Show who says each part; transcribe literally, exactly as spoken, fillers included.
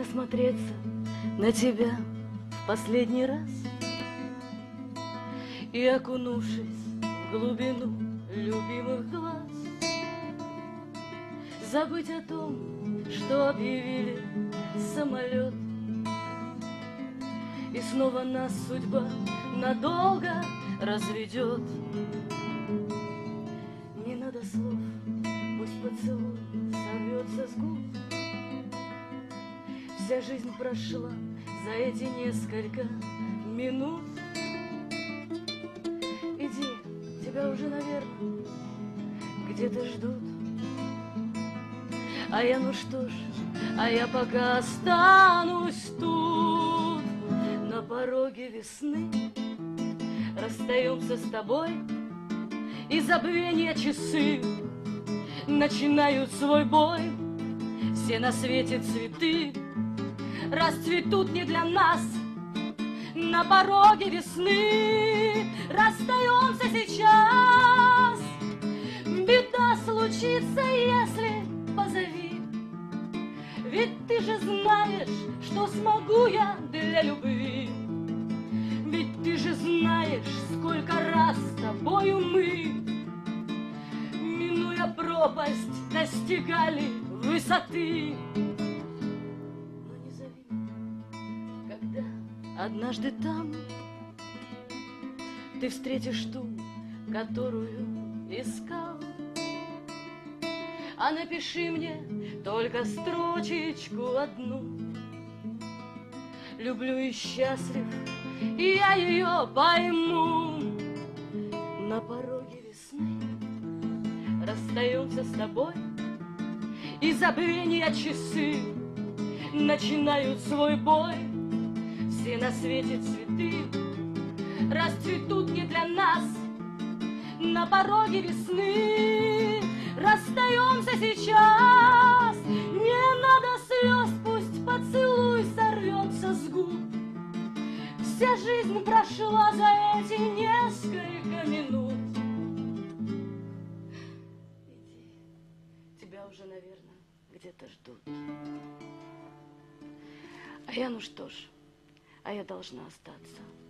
Speaker 1: насмотреться на тебя в последний раз и, окунувшись в глубину любимых глаз, забыть о том, что объявили самолет, и снова нас судьба надолго разведет. Не надо слов, пусть поцелуй сорвется с губ. Вся жизнь прошла за эти несколько минут. Иди, тебя уже, наверное, где-то ждут. А я, ну что ж, а я пока останусь тут. На пороге весны расстаемся с тобой, и забвенья часы начинают свой бой. Все на свете цветы расцветут не для нас. На пороге весны расстаемся сейчас. Беда случится, если позови. Ведь ты же знаешь, что смогу я для любви. Ведь ты же знаешь, сколько раз с тобою мы, минуя пропасть, достигали высоты. Но не зови, когда однажды там ты встретишь ту, которую искал. А напиши мне только строчечку одну: люблю и счастлив, и я ее пойму. На пороге весны расстаемся с тобой, и забвенья часы начинают свой бой. Все на свете цветы расцветут не для нас. На пороге весны расстаемся сейчас. Не надо слез, пусть поцелуй сорвется с губ. Вся жизнь прошла за эти несколько минут. Иди, тебя уже, наверное, где-то ждут. А я, ну что ж, а я должна остаться.